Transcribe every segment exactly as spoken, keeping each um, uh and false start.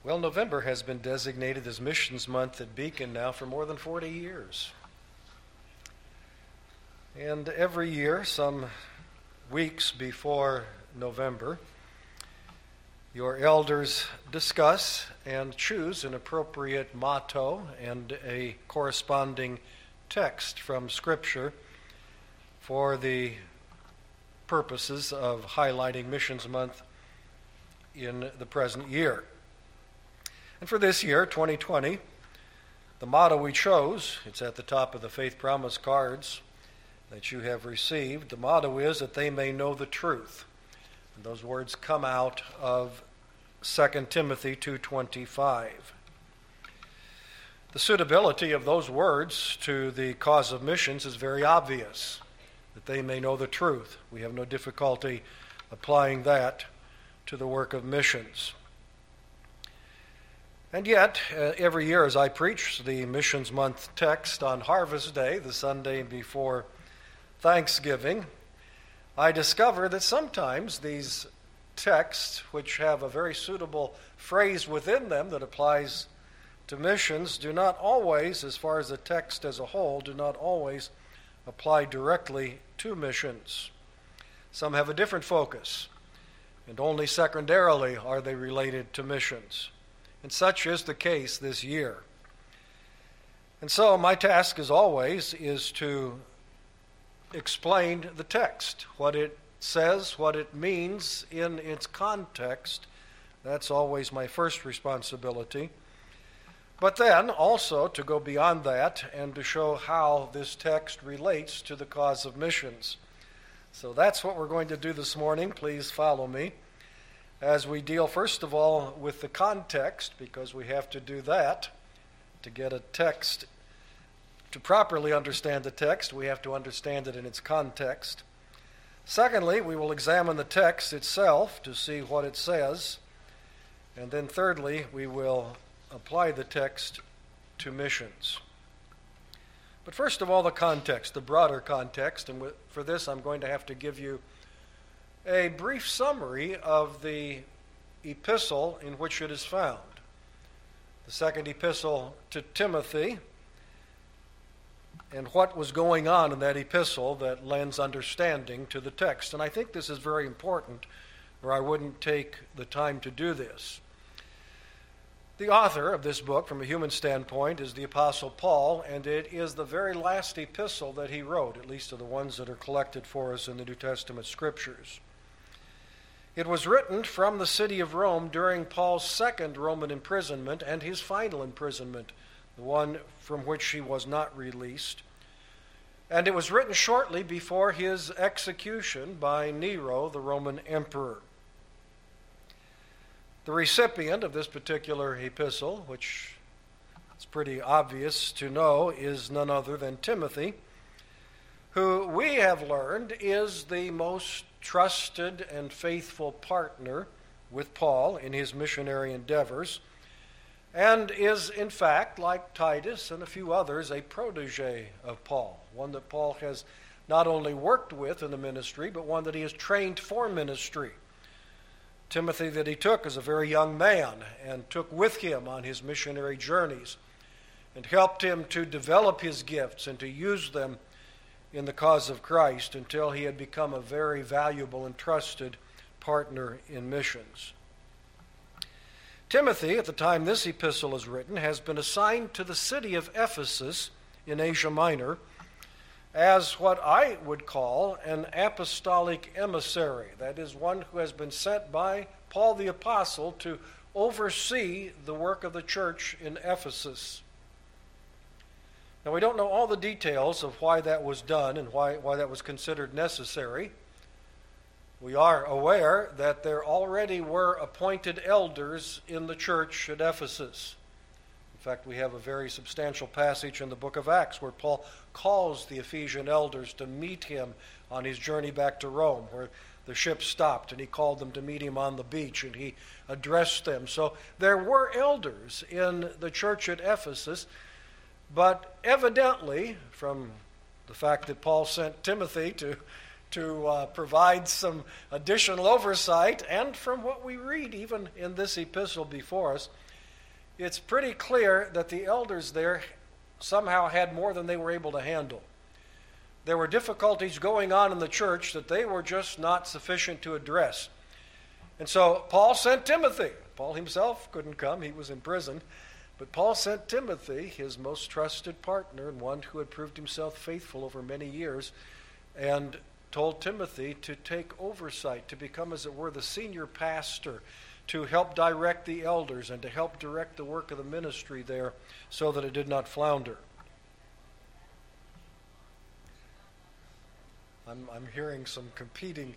Well, November has been designated as Missions Month at Beacon now for more than forty years. And every year, some weeks before November, your elders discuss and choose an appropriate motto and a corresponding text from Scripture for the purposes of highlighting Missions Month in the present year. And for this year, twenty twenty, the motto we chose, it's at the top of the Faith Promise cards that you have received. The motto is that they may know the truth. And those words come out of Second Timothy two twenty-five. The suitability of those words to the cause of missions is very obvious, that they may know the truth. We have no difficulty applying that to the work of missions. And yet, uh, every year as I preach the Missions Month text on Harvest Day, the Sunday before Thanksgiving, I discover that sometimes these texts, which have a very suitable phrase within them that applies to missions, do not always, as far as the text as a whole, do not always apply directly to missions. Some have a different focus, and only secondarily are they related to missions. And such is the case this year. And so my task, as always, is to explain the text, what it says, what it means in its context. That's always my first responsibility. But then also to go beyond that and to show how this text relates to the cause of missions. So that's what we're going to do this morning. Please follow me as we deal first of all with the context, because we have to do that to get a text. To properly understand the text, we have to understand it in its context. Secondly, we will examine the text itself to see what it says. And then thirdly, we will apply the text to missions. But first of all, the context, the broader context. And for this, I'm going to have to give you a brief summary of the epistle in which it is found. The second epistle to Timothy, and what was going on in that epistle that lends understanding to the text. And I think this is very important, or I wouldn't take the time to do this. The author of this book, from a human standpoint, is the Apostle Paul, and it is the very last epistle that he wrote, at least of the ones that are collected for us in the New Testament Scriptures. It was written from the city of Rome during Paul's second Roman imprisonment and his final imprisonment, the one from which he was not released. And it was written shortly before his execution by Nero, the Roman emperor. The recipient of this particular epistle, which it's pretty obvious to know, is none other than Timothy, who we have learned is the most trusted and faithful partner with Paul in his missionary endeavors, and is, in fact, like Titus and a few others, a protege of Paul, one that Paul has not only worked with in the ministry, but one that he has trained for ministry. Timothy that he took as a very young man and took with him on his missionary journeys and helped him to develop his gifts and to use them in the cause of Christ until he had become a very valuable and trusted partner in missions. Timothy, at the time this epistle is written, has been assigned to the city of Ephesus in Asia Minor as what I would call an apostolic emissary. That is, one who has been sent by Paul the Apostle to oversee the work of the church in Ephesus. Now, we don't know all the details of why that was done and why, why that was considered necessary. We are aware that there already were appointed elders in the church at Ephesus. In fact, we have a very substantial passage in the book of Acts where Paul calls the Ephesian elders to meet him on his journey back to Rome, where the ship stopped and he called them to meet him on the beach and he addressed them. So there were elders in the church at Ephesus. But evidently, from the fact that Paul sent Timothy to, to uh, provide some additional oversight, and from what we read even in this epistle before us, it's pretty clear that the elders there somehow had more than they were able to handle. There were difficulties going on in the church that they were just not sufficient to address. And so Paul sent Timothy. Paul himself couldn't come, he was in prison. But Paul sent Timothy, his most trusted partner, and one who had proved himself faithful over many years, and told Timothy to take oversight, to become, as it were, the senior pastor, to help direct the elders and to help direct the work of the ministry there so that it did not flounder. I'm, I'm hearing some competing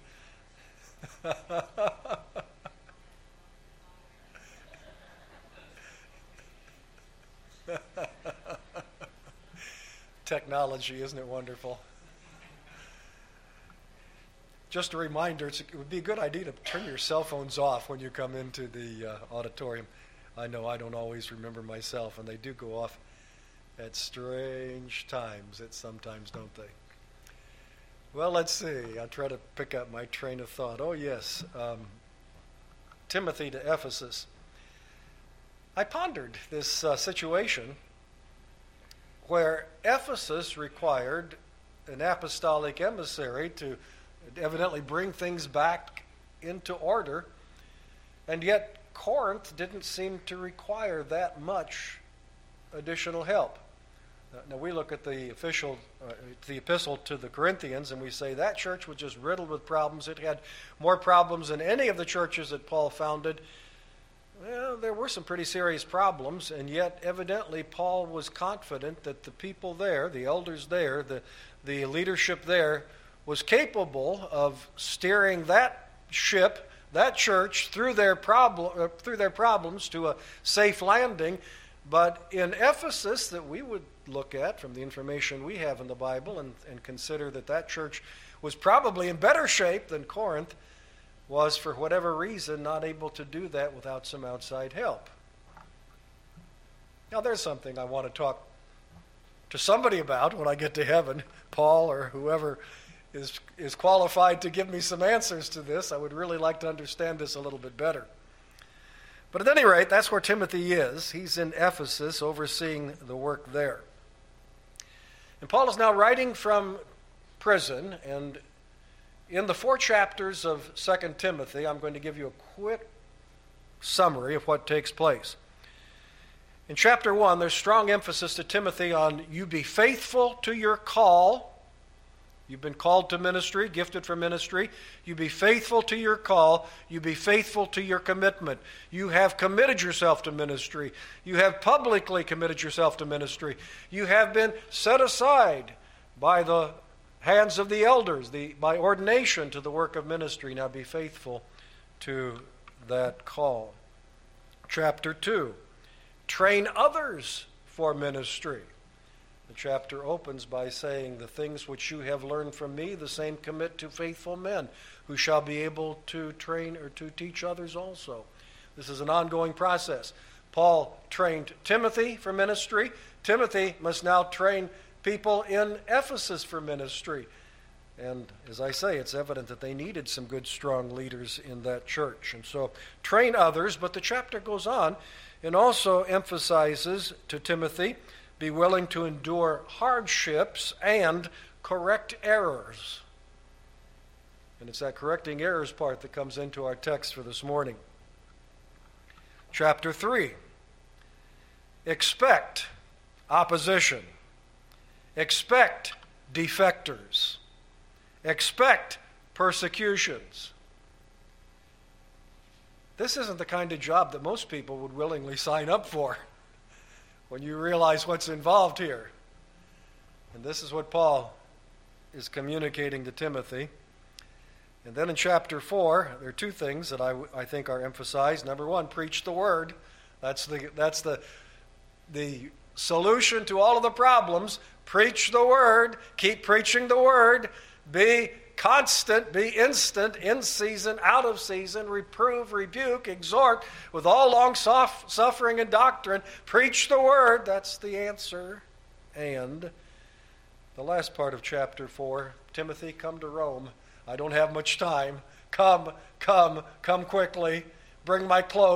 technology, isn't it wonderful? Just a reminder, it's, it would be a good idea to turn your cell phones off when you come into the uh, auditorium. I know I don't always remember myself, and they do go off at strange times, at sometimes, don't they? Well, let's see. I'll try to pick up my train of thought. Oh, yes. Um, Timothy to Ephesus. I pondered this uh, situation where Ephesus required an apostolic emissary to evidently bring things back into order, and yet Corinth didn't seem to require that much additional help. Now, we look at the official, uh, the epistle to the Corinthians, and we say that church was just riddled with problems. It had more problems than any of the churches that Paul founded. Well, there were some pretty serious problems, and yet evidently Paul was confident that the people there, the elders there, the, the leadership there, was capable of steering that ship, that church, through their problem, uh, through their problems to a safe landing. But in Ephesus, that we would look at from the information we have in the Bible and, and consider that that church was probably in better shape than Corinth, was for whatever reason not able to do that without some outside help. Now there's something I want to talk to somebody about when I get to heaven, Paul or whoever is is qualified to give me some answers to this. I would really like to understand this a little bit better. But at any rate, that's where Timothy is. He's in Ephesus overseeing the work there. And Paul is now writing from prison, and in the four chapters of Second Timothy, I'm going to give you a quick summary of what takes place. In chapter one, there's strong emphasis to Timothy on you be faithful to your call. You've been called to ministry, gifted for ministry. You be faithful to your call. You be faithful to your commitment. You have committed yourself to ministry. You have publicly committed yourself to ministry. You have been set aside by the hands of the elders, the, by ordination to the work of ministry. Now be faithful to that call. Chapter two, train others for ministry. The chapter opens by saying, the things which you have learned from me, the same commit to faithful men, who shall be able to train or to teach others also. This is an ongoing process. Paul trained Timothy for ministry. Timothy must now train people in Ephesus for ministry. And as I say, it's evident that they needed some good, strong leaders in that church. And so train others, but the chapter goes on and also emphasizes to Timothy, be willing to endure hardships and correct errors. And it's that correcting errors part that comes into our text for this morning. Chapter three. Expect opposition. Expect defectors. Expect persecutions. This isn't the kind of job that most people would willingly sign up for when you realize what's involved here. And this is what Paul is communicating to Timothy. And then in chapter four, there are two things that I, I think are emphasized. Number one, preach the word. That's the that's the the solution to all of the problems. Preach the word. Keep preaching the word. Be constant, be instant, in season, out of season, reprove, rebuke, exhort with all long soft suffering and doctrine. Preach the word. That's the answer. And the last part of chapter four, Timothy, come to Rome. I don't have much time. Come, come, come quickly. Bring my cloak.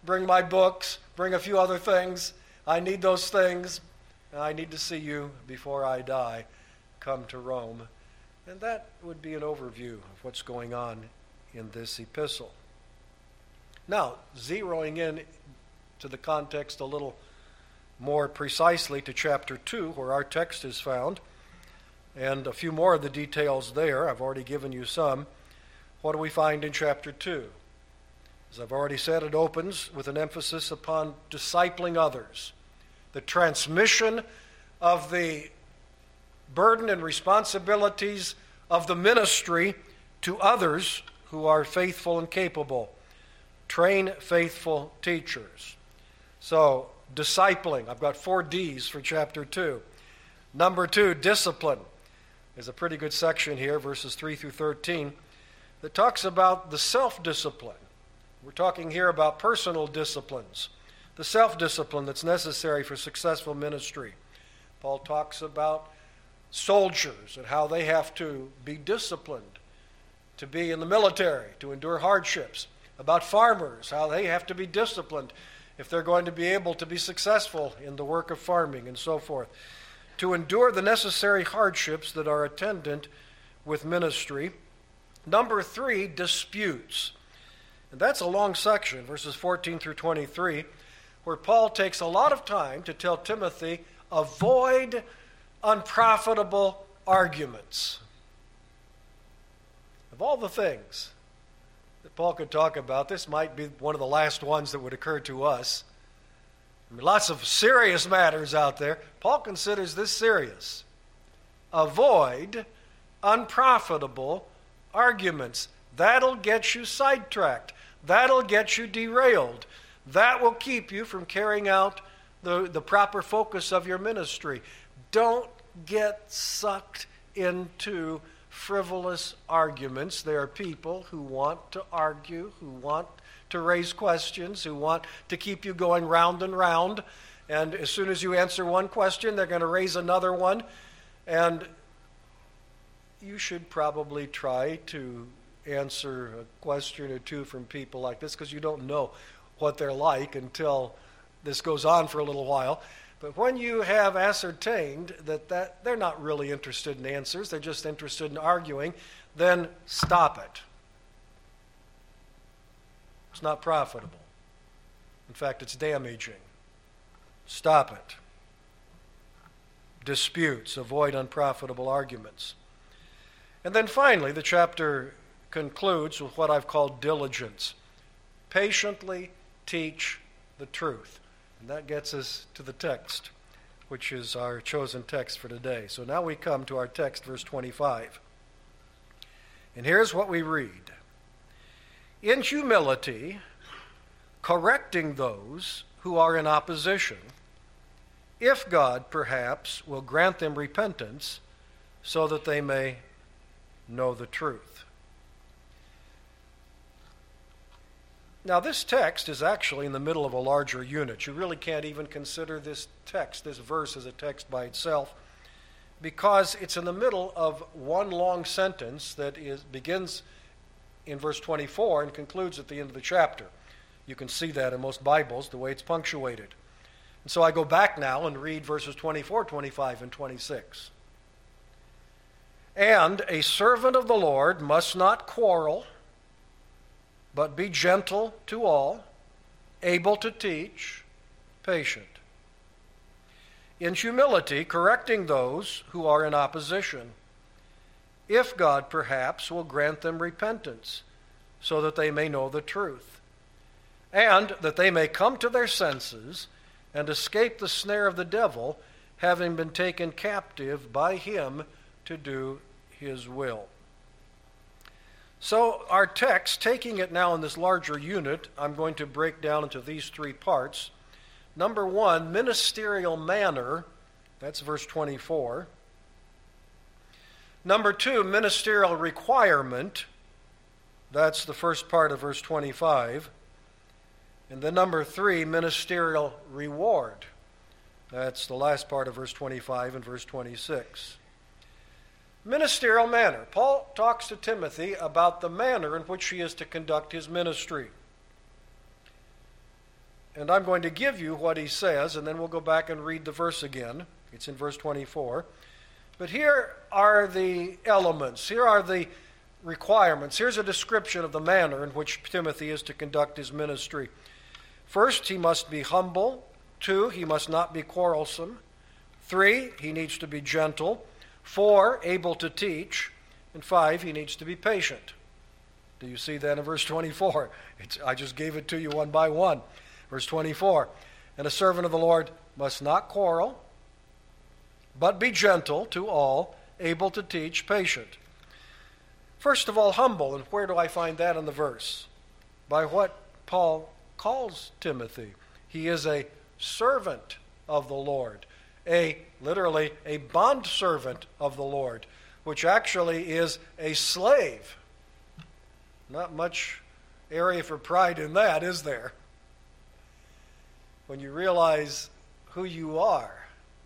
bring my books, bring a few other things. I need those things. And I need to see you before I die. Come to Rome. And that would be an overview of what's going on in this epistle. Now, zeroing in to the context a little more precisely to chapter two, where our text is found, and a few more of the details there. I've already given you some. What do we find in chapter two? As I've already said, it opens with an emphasis upon discipling others, the transmission of the burden and responsibilities of the ministry to others who are faithful and capable. Train faithful teachers. So, discipling. I've got four D's for chapter two. Number two, discipline. There's a pretty good section here, verses three through thirteen, that talks about the self-discipline. We're talking here about personal disciplines, the self-discipline that's necessary for successful ministry. Paul talks about soldiers and how they have to be disciplined to be in the military, to endure hardships. About farmers, how they have to be disciplined if they're going to be able to be successful in the work of farming and so forth. To endure the necessary hardships that are attendant with ministry. Number three, disputes. And that's a long section, verses fourteen through twenty-three, where Paul takes a lot of time to tell Timothy, avoid unprofitable arguments. Of all the things that Paul could talk about, this might be one of the last ones that would occur to us. I mean, lots of serious matters out there. Paul considers this serious. Avoid unprofitable arguments. That'll get you sidetracked. That'll get you derailed. That will keep you from carrying out the, the proper focus of your ministry. Don't get sucked into frivolous arguments. There are people who want to argue, who want to raise questions, who want to keep you going round and round. And as soon as you answer one question, they're going to raise another one. And you should probably try to answer a question or two from people like this, because you don't know what they're like until this goes on for a little while. But when you have ascertained that, that they're not really interested in answers, they're just interested in arguing, then stop it. It's not profitable. In fact, it's damaging. Stop it. Disputes. Avoid unprofitable arguments. And then finally, the chapter concludes with what I've called diligence. Patiently teach the truth. And that gets us to the text, which is our chosen text for today. So now we come to our text, verse twenty-five. And here's what we read. In humility, correcting those who are in opposition, if God perhaps will grant them repentance, so that they may know the truth. Now, this text is actually in the middle of a larger unit. You really can't even consider this text, this verse, as a text by itself, because it's in the middle of one long sentence that is begins in verse twenty-four and concludes at the end of the chapter. You can see that in most Bibles, the way it's punctuated. And so I go back now and read verses twenty-four, twenty-five, and twenty-six. And a servant of the Lord must not quarrel, but be gentle to all, able to teach, patient. In humility, correcting those who are in opposition, if God perhaps will grant them repentance, so that they may know the truth, and that they may come to their senses and escape the snare of the devil, having been taken captive by him to do his will. So our text, taking it now in this larger unit, I'm going to break down into these three parts. Number one, ministerial manner. That's verse twenty-four. Number two, ministerial requirement. That's the first part of verse twenty-five. And then number three, ministerial reward. That's the last part of verse twenty-five and verse twenty-six. Ministerial manner. Paul talks to Timothy about the manner in which he is to conduct his ministry. And I'm going to give you what he says, and then we'll go back and read the verse again. It's in verse twenty-four. But here are the elements. Here are the requirements. Here's a description of the manner in which Timothy is to conduct his ministry. First, he must be humble. Two, he must not be quarrelsome. Three, he needs to be gentle. Four, able to teach. And five, he needs to be patient. Do you see that in verse twenty-four? It's, I just gave it to you one by one. Verse twenty-four, and a servant of the Lord must not quarrel, but be gentle to all, able to teach, patient. First of all, humble. And where do I find that in the verse? By what Paul calls Timothy. He is a servant of the Lord. A, literally, a bondservant of the Lord, which actually is a slave. Not much area for pride in that, is there? When you realize who you are,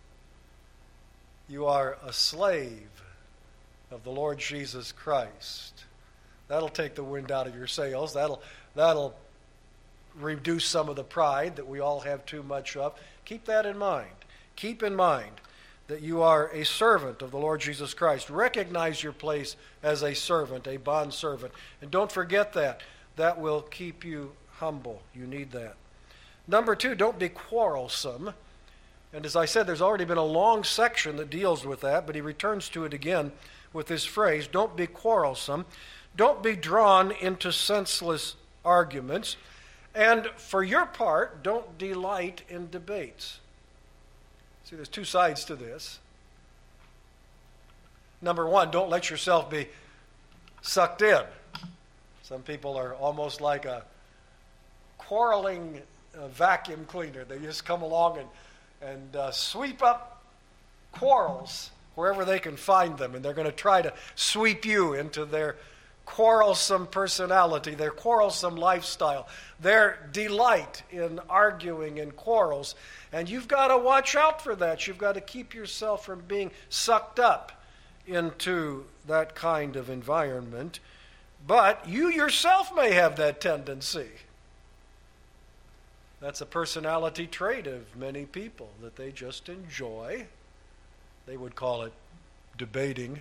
you are a slave of the Lord Jesus Christ. That'll take the wind out of your sails. That'll, that'll reduce some of the pride that we all have too much of. Keep that in mind. Keep in mind that you are a servant of the Lord Jesus Christ. Recognize your place as a servant, a bondservant. And don't forget that. That will keep you humble. You need that. Number two, don't be quarrelsome. And as I said, there's already been a long section that deals with that, but he returns to it again with this phrase, don't be quarrelsome. Don't be drawn into senseless arguments. And for your part, don't delight in debates. See, there's two sides to this. Number one, don't let yourself be sucked in. Some people are almost like a quarreling uh, vacuum cleaner. They just come along and, and uh, sweep up quarrels wherever they can find them, and they're going to try to sweep you into their quarrelsome personality, their quarrelsome lifestyle, their delight in arguing and quarrels. And you've got to watch out for that. You've got to keep yourself from being sucked up into that kind of environment. But you yourself may have that tendency. That's a personality trait of many people, that they just enjoy. They would call it debating.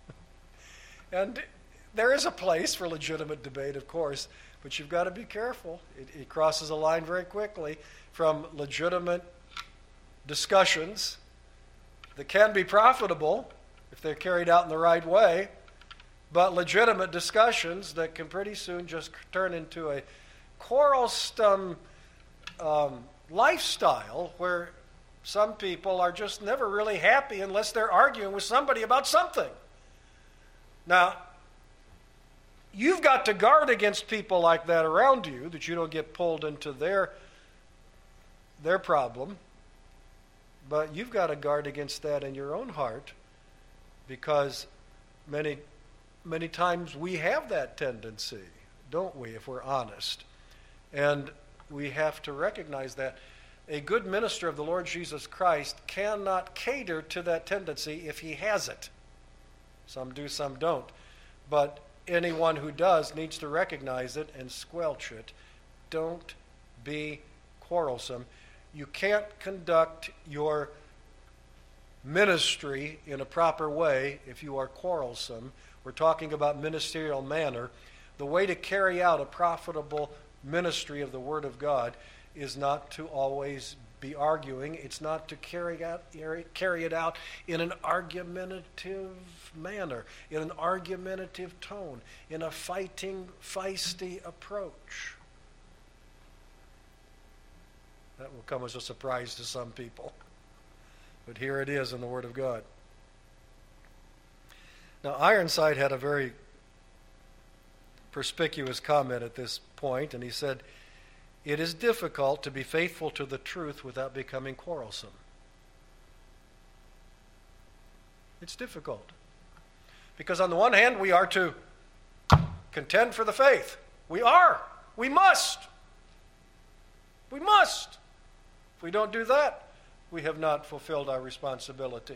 And there is a place for legitimate debate, of course, but you've got to be careful. It, it crosses a line very quickly from legitimate discussions that can be profitable if they're carried out in the right way, but legitimate discussions that can pretty soon just turn into a quarrelsome um, lifestyle where some people are just never really happy unless they're arguing with somebody about something. Now, you've got to guard against people like that around you, that you don't get pulled into their, their problem. But you've got to guard against that in your own heart, because many, many times we have that tendency, don't we, if we're honest? And we have to recognize that. A good minister of the Lord Jesus Christ cannot cater to that tendency if he has it. Some do, some don't. But anyone who does needs to recognize it and squelch it. Don't be quarrelsome. You can't conduct your ministry in a proper way if you are quarrelsome. We're talking about ministerial manner. The way to carry out a profitable ministry of the Word of God is not to always be arguing. It's not to carry out carry it out in an argumentative manner, in an argumentative tone, in a fighting, feisty approach. That will come as a surprise to some people. But here it is in the Word of God. Now, Ironside had a very perspicuous comment at this point, and he said, "It is difficult to be faithful to the truth without becoming quarrelsome." It's difficult. Because on the one hand, we are to contend for the faith. We are. We must. We must. If we don't do that, we have not fulfilled our responsibility.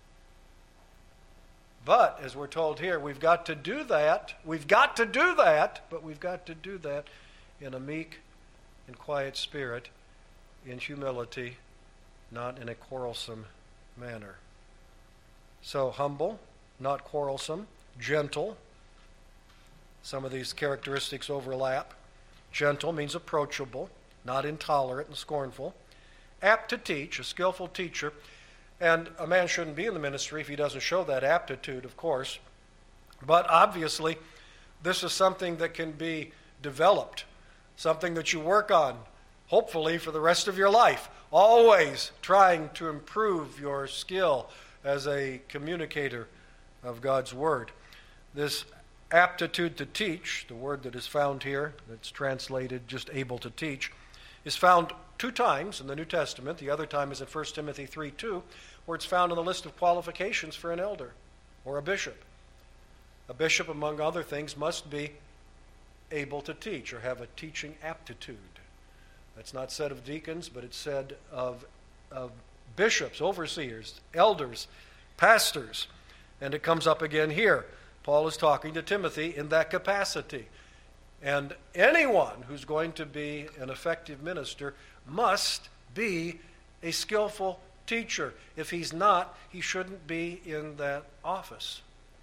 But, as we're told here, we've got to do that. We've got to do that, but we've got to do that in a meek and quiet spirit in humility, not in a quarrelsome manner. So humble, not quarrelsome, gentle. Some of these characteristics overlap. Gentle means approachable, not intolerant and scornful. Apt to teach, a skillful teacher. And a man shouldn't be in the ministry if he doesn't show that aptitude, of course. But obviously, this is something that can be developed, something that you work on, hopefully for the rest of your life, always trying to improve your skill as a communicator of God's Word. This aptitude to teach, the word that is found here, that's translated just able to teach, is found two times in the New Testament. The other time is in First Timothy three two, where it's found on the list of qualifications for an elder or a bishop. A bishop, among other things, must be able to teach or have a teaching aptitude. That's not said of deacons, but it's said of, of bishops, overseers, elders, pastors. And it comes up again here. Paul is talking to Timothy in that capacity. And anyone who's going to be an effective minister must be a skillful teacher. If he's not, he shouldn't be in that office.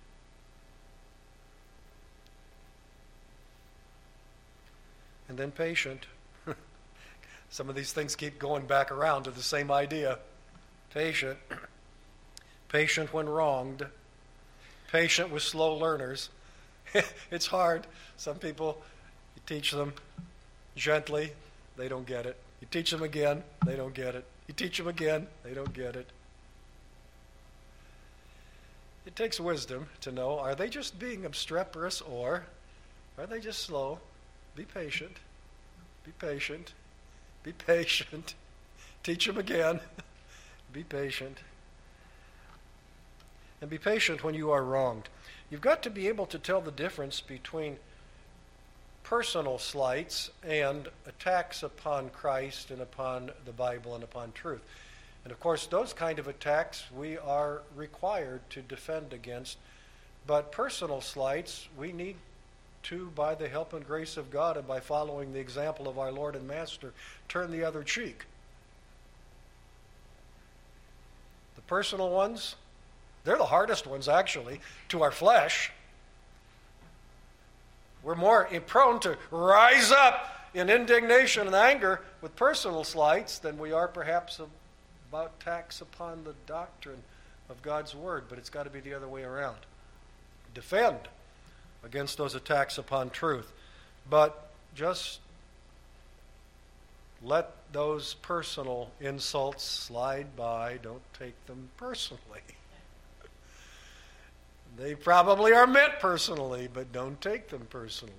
And then patient. Some of these things keep going back around to the same idea. Patient. Patient when wronged. Patient with slow learners. It's hard. Some people, you teach them gently, they don't get it. You teach them again, they don't get it. You teach them again, they don't get it. It takes wisdom to know, are they just being obstreperous or are they just slow? Be patient. Be patient. Be patient. Teach them again. Be patient. And be patient when you are wronged. You've got to be able to tell the difference between personal slights and attacks upon Christ and upon the Bible and upon truth. And of course, those kind of attacks we are required to defend against. But personal slights, we need to, by the help and grace of God and by following the example of our Lord and Master, turn the other cheek. The personal ones, they're the hardest ones, actually, to our flesh. We're more prone to rise up in indignation and anger with personal slights than we are perhaps about attacks upon the doctrine of God's Word. But it's got to be the other way around. Defend against those attacks upon truth. But just let those personal insults slide by. Don't take them personally. They probably are meant personally, but don't take them personally.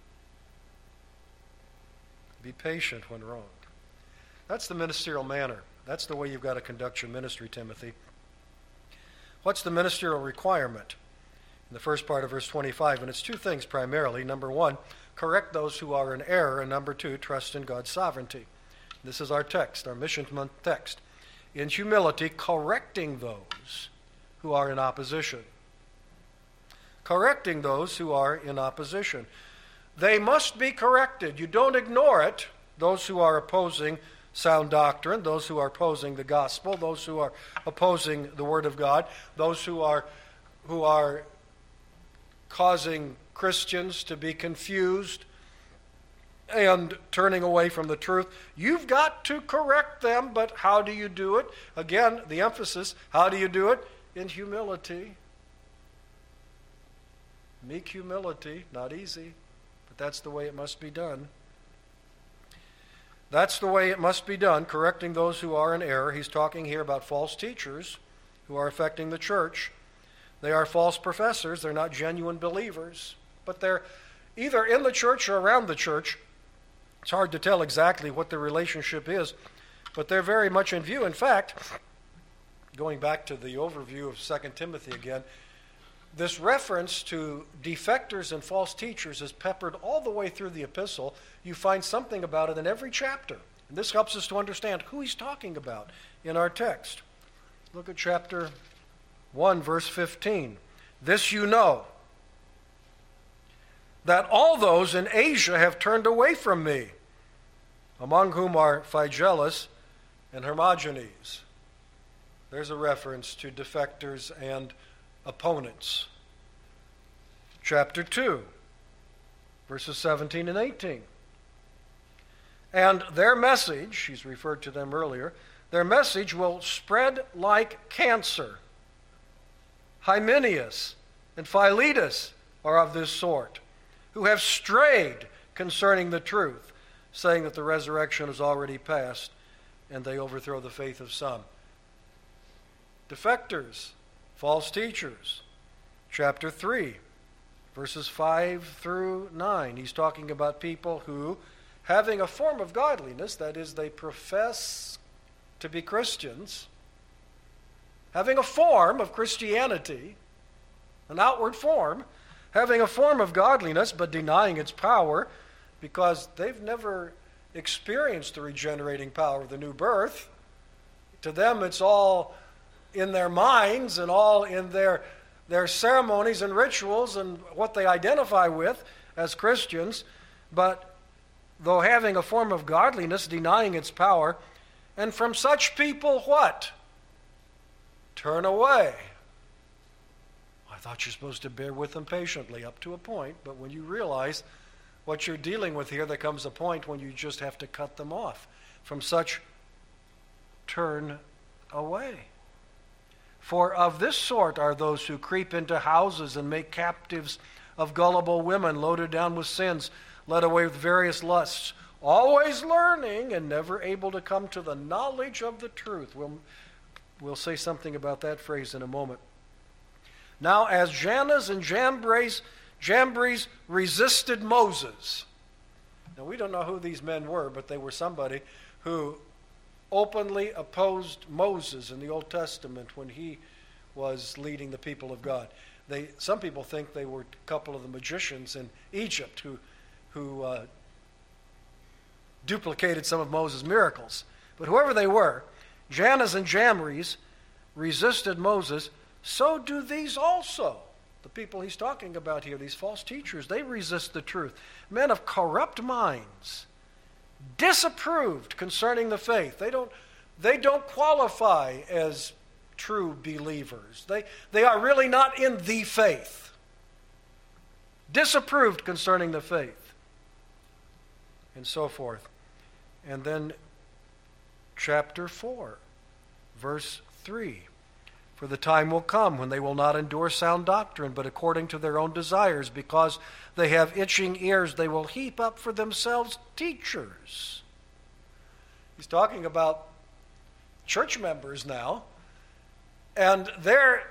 Be patient when wronged. That's the ministerial manner. That's the way you've got to conduct your ministry, Timothy. What's the ministerial requirement? In the first part of verse twenty-five, and it's two things primarily. Number one, correct those who are in error, and number two, trust in God's sovereignty. This is our text, our Mission Month text. In humility, correcting those who are in opposition. Correcting those who are in opposition. They must be corrected. You don't ignore it. Those who are opposing sound doctrine, those who are opposing the gospel, those who are opposing the Word of God, those who are who are causing Christians to be confused and turning away from the truth. You've got to correct them, but how do you do it? Again, the emphasis, how do you do it? In humility. Meek humility, not easy, but that's the way it must be done. That's the way it must be done, correcting those who are in error. He's talking here about false teachers who are affecting the church. They are false professors. They're not genuine believers, but they're either in the church or around the church. It's hard to tell exactly what their relationship is, but they're very much in view. In fact, going back to the overview of Second Timothy again, this reference to defectors and false teachers is peppered all the way through the epistle. You find something about it in every chapter. And this helps us to understand who he's talking about in our text. Look at chapter one, verse fifteen. This you know, that all those in Asia have turned away from me. among whom are Phygellus and Hermogenes. There's a reference to defectors and opponents. Chapter two, verses seventeen and eighteen. And their message, he's referred to them earlier, their message will spread like cancer. Hymenaeus and Philetus are of this sort, who have strayed concerning the truth, saying that the resurrection is already past, and they overthrow the faith of some. Defectors, false teachers. Chapter three, verses five through nine. He's talking about people who, having a form of godliness, that is, they profess to be Christians, having a form of Christianity, an outward form, having a form of godliness, but denying its power, because they've never experienced the regenerating power of the new birth. To them, it's all in their minds and all in their, their ceremonies and rituals and what they identify with as Christians. But though having a form of godliness, denying its power, and from such people what? Turn away. I thought you're supposed to bear with them patiently up to a point, but when you realize what you're dealing with here, there comes a point when you just have to cut them off. From such, turn away. For of this sort are those who creep into houses and make captives of gullible women, loaded down with sins, led away with various lusts, always learning and never able to come to the knowledge of the truth. We'll, we'll say something about that phrase in a moment. Now, as Jannes and Jambres, Jambres resisted Moses. Now, we don't know who these men were, but they were somebody who openly opposed Moses in the Old Testament when he was leading the people of God. They, some people think they were a couple of the magicians in Egypt who, who uh, duplicated some of Moses' miracles. But whoever they were, Jannes and Jambres resisted Moses. So do these also. The people he's talking about here, these false teachers, they resist the truth. Men of corrupt minds, disapproved concerning the faith. They don't, they don't qualify as true believers. They, they are really not in the faith. Disapproved concerning the faith. And so forth. And then chapter four, verse three. For the time will come when they will not endure sound doctrine, but according to their own desires, because they have itching ears, they will heap up for themselves teachers. He's talking about church members now, and they're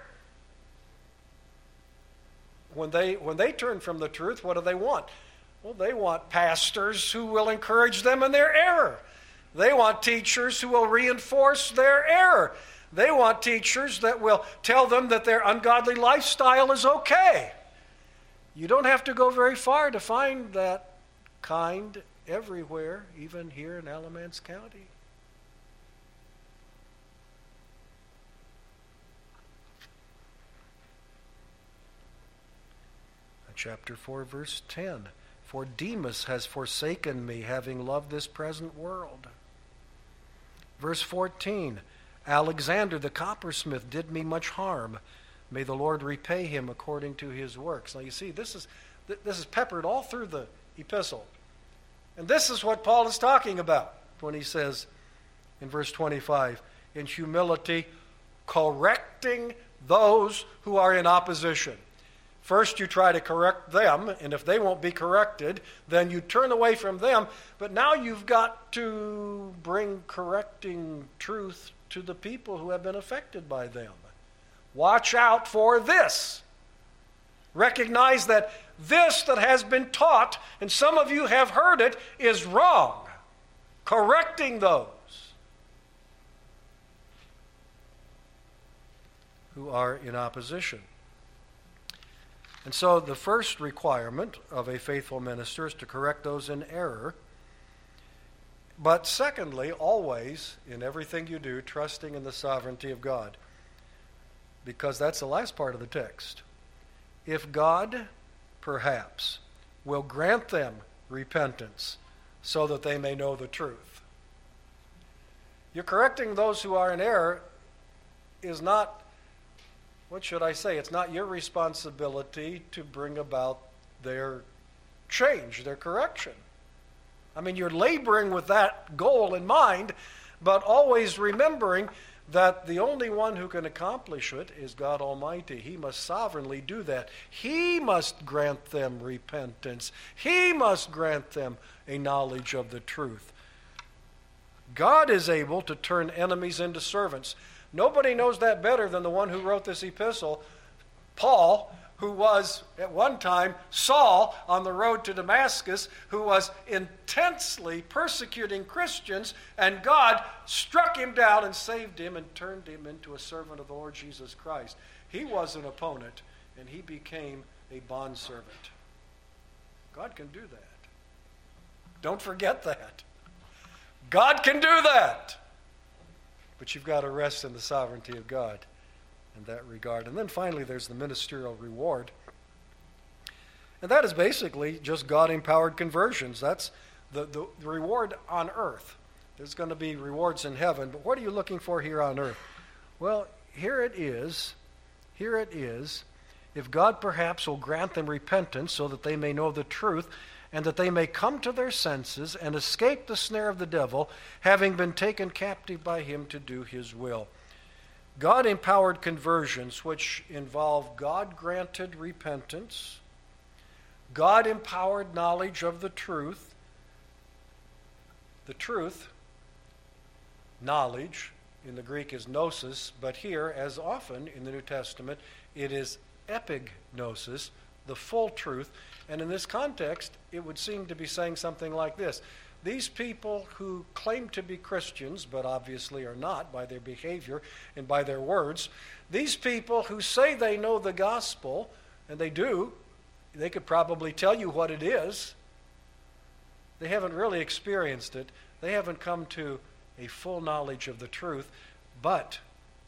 when they when they turn from the truth, what do they want? Well, they want pastors who will encourage them in their error. They want teachers who will reinforce their error. They want teachers that will tell them that their ungodly lifestyle is okay. You don't have to go very far to find that kind everywhere, even here in Alamance County. Chapter four, verse ten. For Demas has forsaken me, having loved this present world. Verse fourteen. Alexander the coppersmith did me much harm. May the Lord repay him according to his works. Now you see, this is this is peppered all through the epistle. And this is what Paul is talking about when he says in verse twenty-five, in humility, correcting those who are in opposition. First you try to correct them, and if they won't be corrected, then you turn away from them. But now you've got to bring correcting truth to the people who have been affected by them. Watch out for this. Recognize that this that has been taught, and some of you have heard it, is wrong. Correcting those who are in opposition. And so the first requirement of a faithful minister is to correct those in error. But secondly, always, in everything you do, trusting in the sovereignty of God. Because that's the last part of the text. If God, perhaps, will grant them repentance, so that they may know the truth. You're correcting those who are in error is not, what should I say, it's not your responsibility to bring about their change, their correction. I mean, you're laboring with that goal in mind, but always remembering that the only one who can accomplish it is God Almighty. He must sovereignly do that. He must grant them repentance. He must grant them a knowledge of the truth. God is able to turn enemies into servants. Nobody knows that better than the one who wrote this epistle, Paul, who was at one time Saul on the road to Damascus, who was intensely persecuting Christians, and God struck him down and saved him and turned him into a servant of the Lord Jesus Christ. He was an opponent, and he became a bondservant. God can do that. Don't forget that. God can do that. But you've got to rest in the sovereignty of God in that regard. And then finally, there's the ministerial reward. And that is basically just God-empowered conversions. That's the, the, the reward on earth. There's going to be rewards in heaven, but what are you looking for here on earth? Well, here it is. Here it is. If God perhaps will grant them repentance so that they may know the truth, and that they may come to their senses and escape the snare of the devil, having been taken captive by him to do his will. God-empowered conversions, which involve God-granted repentance, God-empowered knowledge of the truth, the truth, knowledge, in the Greek is gnosis, but here, as often in the New Testament, it is epignosis, the full truth. And in this context, it would seem to be saying something like this. These people who claim to be Christians, but obviously are not by their behavior and by their words, these people who say they know the gospel, and they do, they could probably tell you what it is. They haven't really experienced it. They haven't come to a full knowledge of the truth, but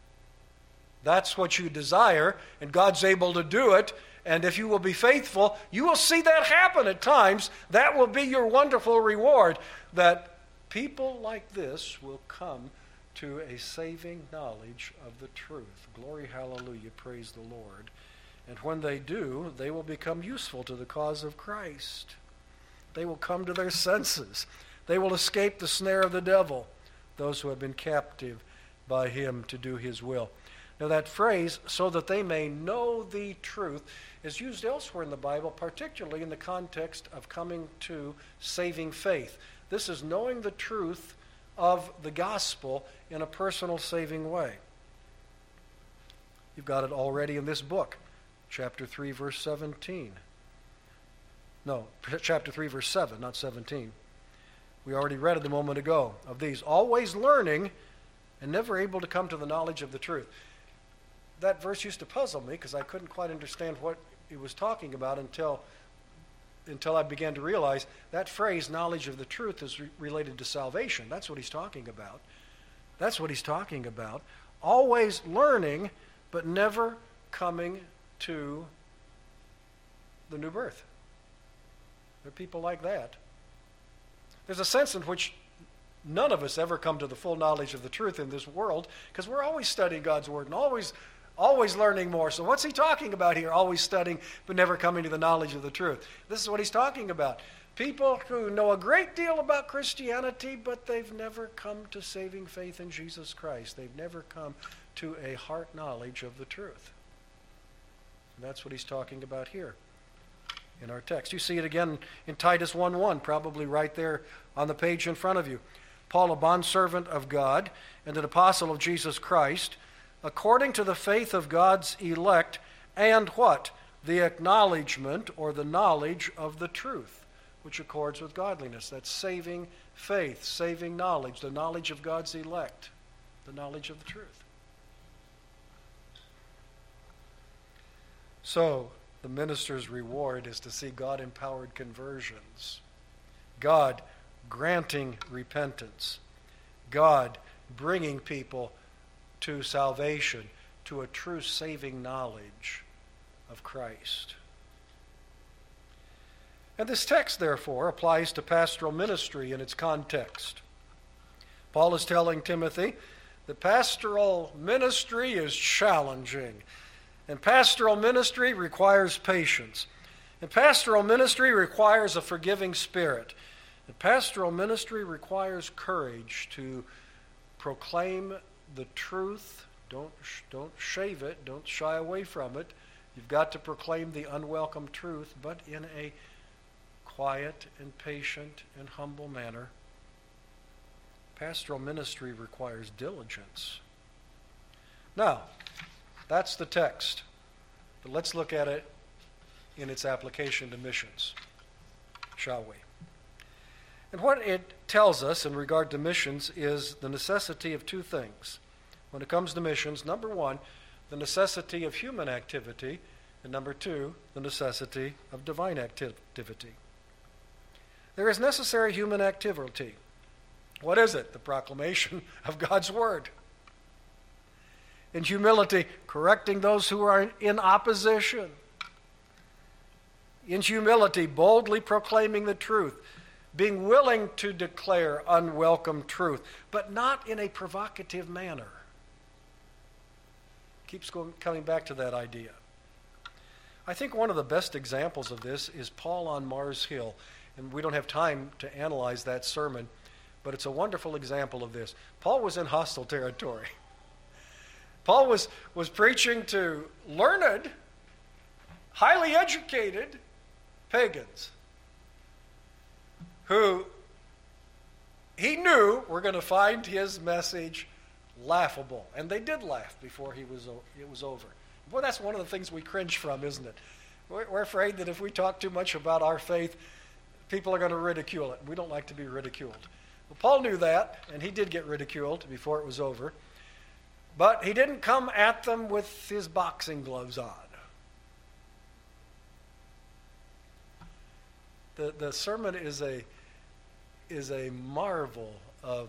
that's what you desire, and God's able to do it. And if you will be faithful, you will see that happen at times. That will be your wonderful reward, that people like this will come to a saving knowledge of the truth. Glory, hallelujah, praise the Lord. And when they do, they will become useful to the cause of Christ. They will come to their senses. They will escape the snare of the devil, those who have been captive by him to do his will. Now that phrase, so that they may know the truth, is used elsewhere in the Bible, particularly in the context of coming to saving faith. This is knowing the truth of the gospel in a personal saving way. You've got it already in this book, chapter three, verse seventeen. No, chapter three, verse seven, not seventeen. We already read it a moment ago of these. Always learning and never able to come to the knowledge of the truth. That verse used to puzzle me because I couldn't quite understand what it was talking about until, until I began to realize that phrase, knowledge of the truth, is re- related to salvation. That's what he's talking about. That's what he's talking about. Always learning, but never coming to the new birth. There are people like that. There's a sense in which none of us ever come to the full knowledge of the truth in this world because we're always studying God's Word and always Always learning more. So what's he talking about here? Always studying, but never coming to the knowledge of the truth. This is what he's talking about. People who know a great deal about Christianity, but they've never come to saving faith in Jesus Christ. They've never come to a heart knowledge of the truth. And that's what he's talking about here in our text. You see it again in Titus one one, probably right there on the page in front of you. Paul, a bondservant of God and an apostle of Jesus Christ, according to the faith of God's elect, and what? The acknowledgement or the knowledge of the truth, which accords with godliness. That's saving faith, saving knowledge, the knowledge of God's elect, the knowledge of the truth. So, the minister's reward is to see God-empowered conversions, God granting repentance, God bringing people to salvation, to a true saving knowledge of Christ. And this text, therefore, applies to pastoral ministry in its context. Paul is telling Timothy that pastoral ministry is challenging, and pastoral ministry requires patience, and pastoral ministry requires a forgiving spirit, and pastoral ministry requires courage to proclaim the truth. Don't, don't shave it, don't shy away from it. You've got to proclaim the unwelcome truth, but in a quiet and patient and humble manner. Pastoral ministry requires diligence. Now, that's the text. But let's look at it in its application to missions, shall we? And what it tells us in regard to missions is the necessity of two things. When it comes to missions, number one, the necessity of human activity, and number two, the necessity of divine activity. There is necessary human activity. What is it? The proclamation of God's word. In humility, correcting those who are in opposition. In humility, boldly proclaiming the truth. Being willing to declare unwelcome truth, but not in a provocative manner. Keeps going, coming back to that idea. I think one of the best examples of this is Paul on Mars Hill. And we don't have time to analyze that sermon, but it's a wonderful example of this. Paul was in hostile territory. Paul was, was preaching to learned, highly educated pagans who he knew were going to find his message laughable. And they did laugh before he was it was over. Boy, that's one of the things we cringe from, isn't it? We're, we're afraid that if we talk too much about our faith, people are going to ridicule it. We don't like to be ridiculed. Well, Paul knew that, and he did get ridiculed before it was over. But he didn't come at them with his boxing gloves on. The, the sermon is a, is a marvel of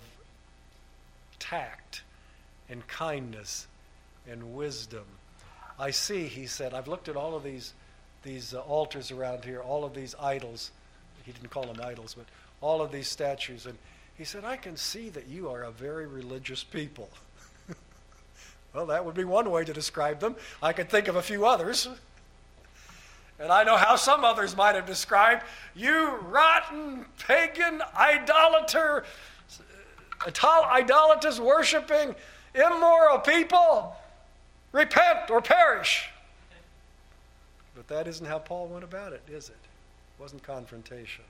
tact and kindness and wisdom. I see, he said, I've looked at all of these, these uh, altars around here, all of these idols. He didn't call them idols, but all of these statues. And he said, I can see that you are a very religious people. Well, that would be one way to describe them. I could think of a few others. And I know how some others might have described, you rotten, pagan, idolater, idolaters worshiping, immoral people, repent or perish. But that isn't how Paul went about it, is it? It wasn't confrontational.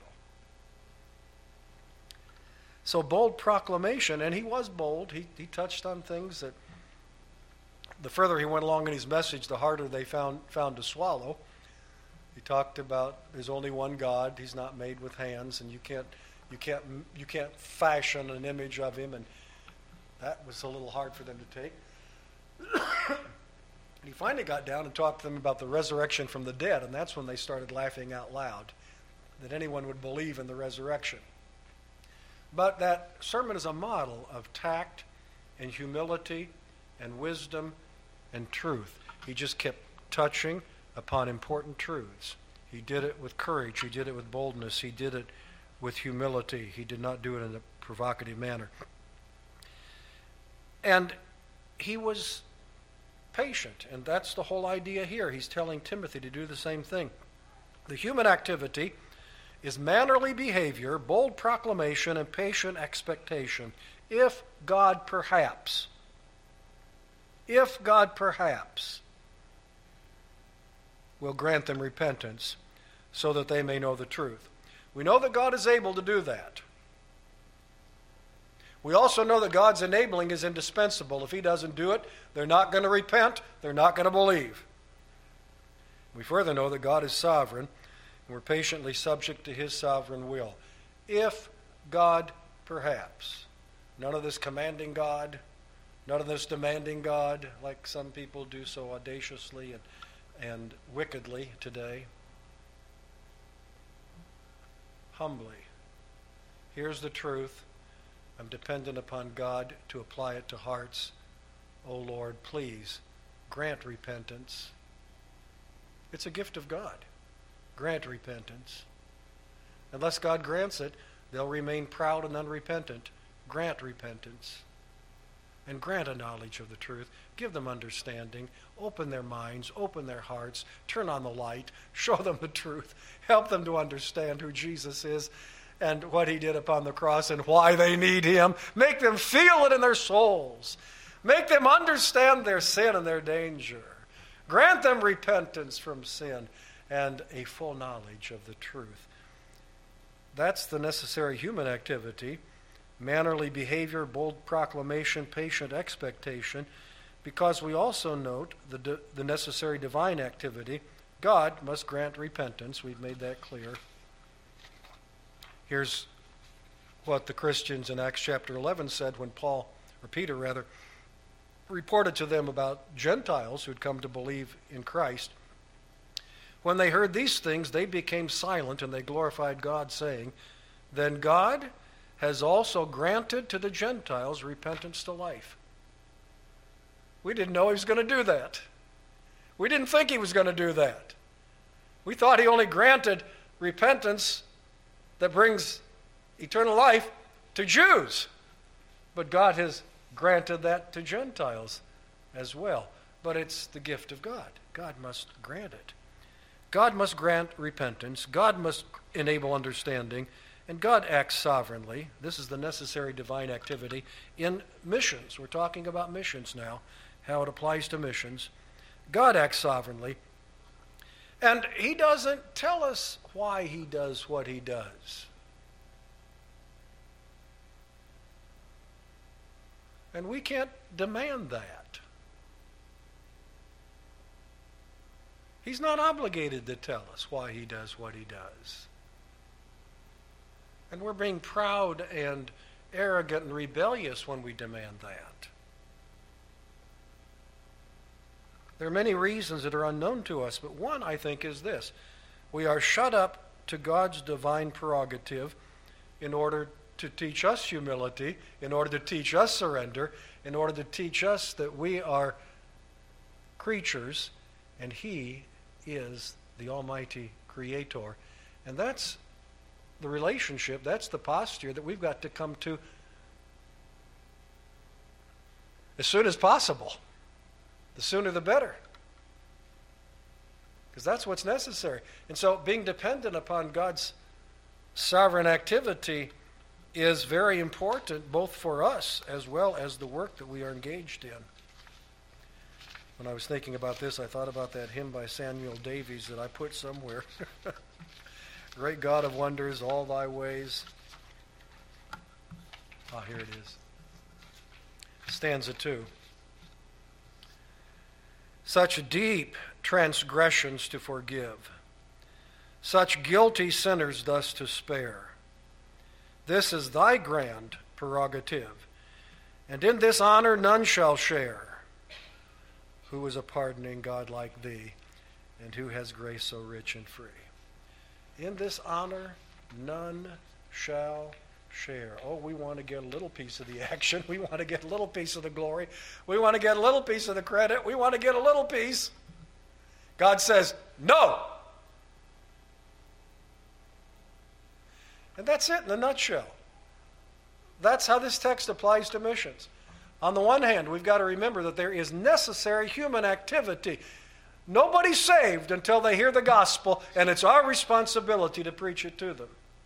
So bold proclamation, and he was bold. He, he touched on things that the further he went along in his message, the harder they found, found to swallow. He talked about there's only one God. He's not made with hands, and you can't, you can't, you can't fashion an image of him, and that was a little hard for them to take. And he finally got down and talked to them about the resurrection from the dead, and that's when they started laughing out loud, that anyone would believe in the resurrection. But that sermon is a model of tact and humility and wisdom and truth. He just kept touching upon important truths. He did it with courage. He did it with boldness. He did it with humility. He did not do it in a provocative manner. And he was patient, and that's the whole idea here. He's telling Timothy to do the same thing. The human activity is mannerly behavior, bold proclamation, and patient expectation. If God perhaps, if God perhaps will grant them repentance so that they may know the truth. We know that God is able to do that. We also know that God's enabling is indispensable. If he doesn't do it, they're not going to repent, they're not going to believe. We further know that God is sovereign, and we're patiently subject to his sovereign will. If God perhaps, none of this commanding God, none of this demanding God, like some people do so audaciously and, and wickedly today. Humbly, here's the truth. I'm dependent upon God to apply it to hearts. Oh Lord, please grant repentance. It's a gift of God. Grant repentance. Unless God grants it, they'll remain proud and unrepentant. Grant repentance. And grant a knowledge of the truth. Give them understanding. Open their minds. Open their hearts. Turn on the light. Show them the truth. Help them to understand who Jesus is and what he did upon the cross and why they need him. Make them feel it in their souls. Make them understand their sin and their danger. Grant them repentance from sin and a full knowledge of the truth. That's the necessary human activity. Mannerly behavior, bold proclamation, patient expectation, because we also note the, di- the necessary divine activity. God must grant repentance. We've made that clear. Here's what the Christians in Acts chapter eleven said when Paul, or Peter rather, reported to them about Gentiles who'd come to believe in Christ. When they heard these things, they became silent and they glorified God, saying, "Then God has also granted to the Gentiles repentance to life." We didn't know he was going to do that. We didn't think he was going to do that. We thought he only granted repentance that brings eternal life to Jews. But God has granted that to Gentiles as well. But it's the gift of God. God must grant it. God must grant repentance. God must enable understanding. And God acts sovereignly. This is the necessary divine activity in missions. We're talking about missions now, how it applies to missions. God acts sovereignly. And he doesn't tell us why he does what he does. And we can't demand that. He's not obligated to tell us why he does what he does. And we're being proud and arrogant and rebellious when we demand that. There are many reasons that are unknown to us, but one, I think, is this. We are shut up to God's divine prerogative in order to teach us humility, in order to teach us surrender, in order to teach us that we are creatures and he is the Almighty Creator. And that's the relationship, that's the posture that we've got to come to as soon as possible. The sooner the better. Because that's what's necessary. And so being dependent upon God's sovereign activity is very important both for us as well as the work that we are engaged in. When I was thinking about this, I thought about that hymn by Samuel Davies that I put somewhere. Great God of wonders, all thy ways. Ah, here it is. Stanza two. Such deep transgressions to forgive, such guilty sinners thus to spare. This is thy grand prerogative, and in this honor none shall share. Who is a pardoning God like thee, and who has grace so rich and free? In this honor none shall share. Oh, we want to get a little piece of the action. We want to get a little piece of the glory. We want to get a little piece of the credit. We want to get a little piece. God says, no. And that's it in a nutshell. That's how this text applies to missions. On the one hand, we've got to remember that there is necessary human activity. Nobody's saved until they hear the gospel, and it's our responsibility to preach it to them.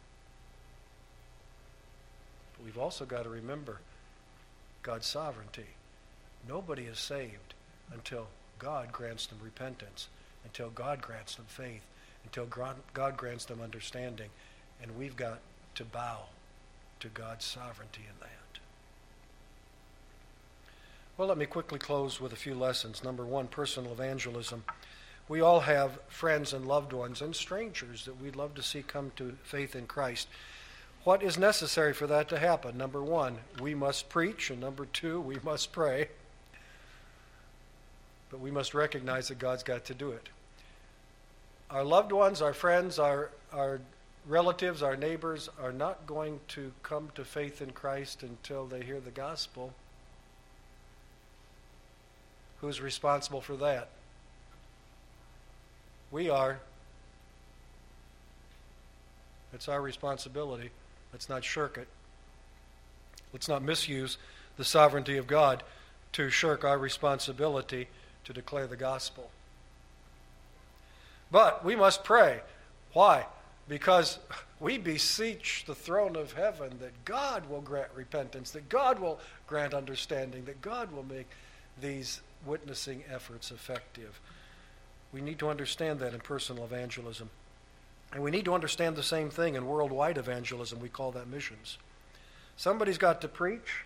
But we've also got to remember God's sovereignty. Nobody is saved until God grants them repentance, until God grants them faith, until God grants them understanding. And we've got to bow to God's sovereignty in that. Well, let me quickly close with a few lessons. Number one, personal evangelism. We all have friends and loved ones and strangers that we'd love to see come to faith in Christ. What is necessary for that to happen? Number one, we must preach, and number two, we must pray. But we must recognize that God's got to do it. Our loved ones, our friends, our, our relatives, our neighbors are not going to come to faith in Christ until they hear the gospel. Who's responsible for that? We are. It's our responsibility. Let's not shirk it. Let's not misuse the sovereignty of God to shirk our responsibility to declare the gospel. But we must pray. Why? Because we beseech the throne of heaven that God will grant repentance, that God will grant understanding, that God will make these witnessing efforts effective. We need to understand that in personal evangelism. And we need to understand the same thing in worldwide evangelism. We call that missions. Somebody's got to preach.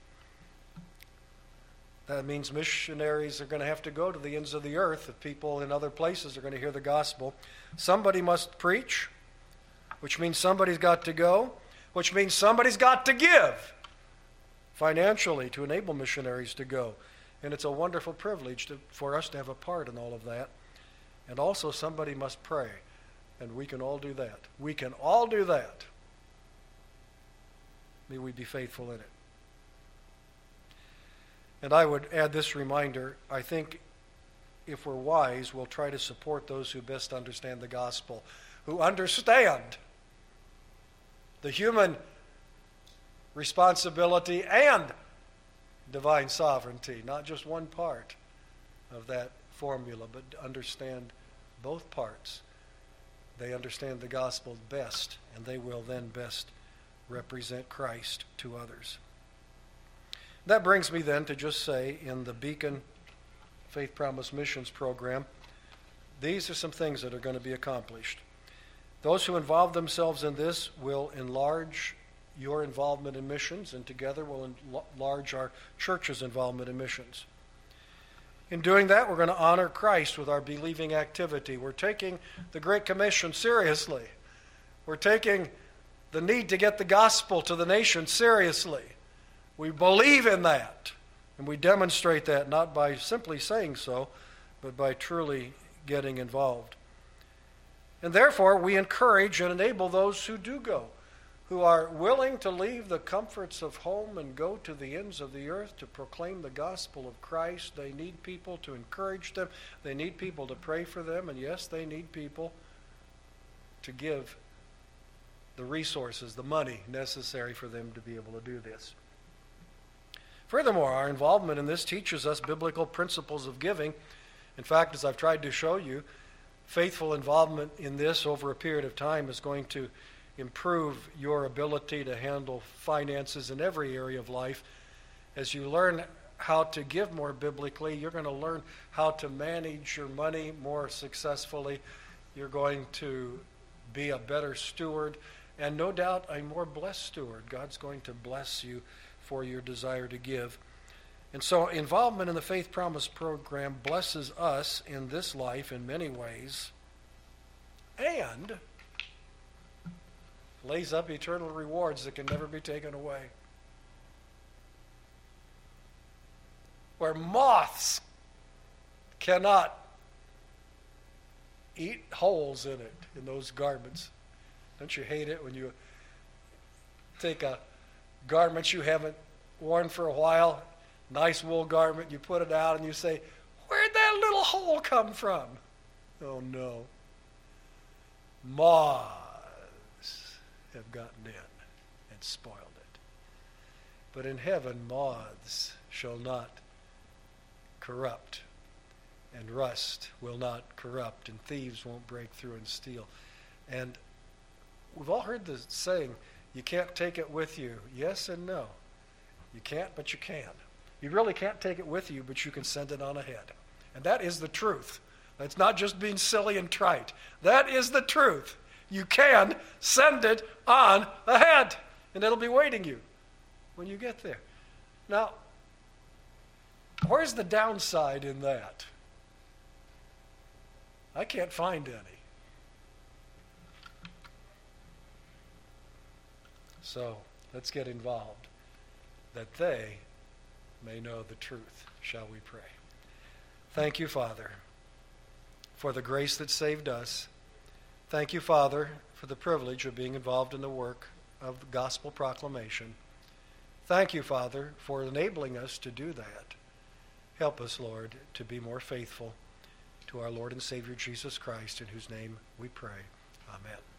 That means missionaries are going to have to go to the ends of the earth if people in other places are going to hear the gospel. Somebody must preach, which means somebody's got to go, which means somebody's got to give financially to enable missionaries to go. And it's a wonderful privilege to, for us to have a part in all of that. And also somebody must pray. And we can all do that. We can all do that. May we be faithful in it. And I would add this reminder. I think if we're wise, we'll try to support those who best understand the gospel, who understand the human responsibility and divine sovereignty, not just one part of that formula, but understand both parts. They understand the gospel best, and they will then best represent Christ to others. That brings me then to just say, in the Beacon Faith Promise Missions program, these are some things that are going to be accomplished. Those who involve themselves in this will enlarge your involvement in missions, and together will enlarge our church's involvement in missions. In doing that, we're going to honor Christ with our believing activity. We're taking the Great Commission seriously. We're taking the need to get the gospel to the nation seriously. We believe in that, and we demonstrate that not by simply saying so, but by truly getting involved. And therefore, we encourage and enable those who do go, who are willing to leave the comforts of home and go to the ends of the earth to proclaim the gospel of Christ. They need people to encourage them. They need people to pray for them. And yes, they need people to give the resources, the money necessary for them to be able to do this. Furthermore, our involvement in this teaches us biblical principles of giving. In fact, as I've tried to show you, faithful involvement in this over a period of time is going to improve your ability to handle finances in every area of life. As you learn how to give more biblically, you're going to learn how to manage your money more successfully. You're going to be a better steward, and no doubt a more blessed steward. God's going to bless you for your desire to give. And so involvement in the Faith Promise program blesses us in this life in many ways, and lays up eternal rewards that can never be taken away. Where moths cannot eat holes in it, in those garments. Don't you hate it when you take a garment you haven't worn for a while, nice wool garment, you put it out and you say, where'd that little hole come from? Oh no. Moths have gotten in and spoiled it. But in heaven, moths shall not corrupt, and rust will not corrupt, and thieves won't break through and steal. And we've all heard the saying, you can't take it with you. Yes and no. You can't, but you can. You really can't take it with you, but you can send it on ahead. And that is the truth. That's not just being silly and trite. That is the truth. You can send it on ahead, and it'll be waiting you when you get there. Now, where's the downside in that? I can't find any. So let's get involved, that they may know the truth. Shall we pray? Thank you, Father, for the grace that saved us. Thank you, Father, for the privilege of being involved in the work of gospel proclamation. Thank you, Father, for enabling us to do that. Help us, Lord, to be more faithful to our Lord and Savior Jesus Christ, in whose name we pray. Amen.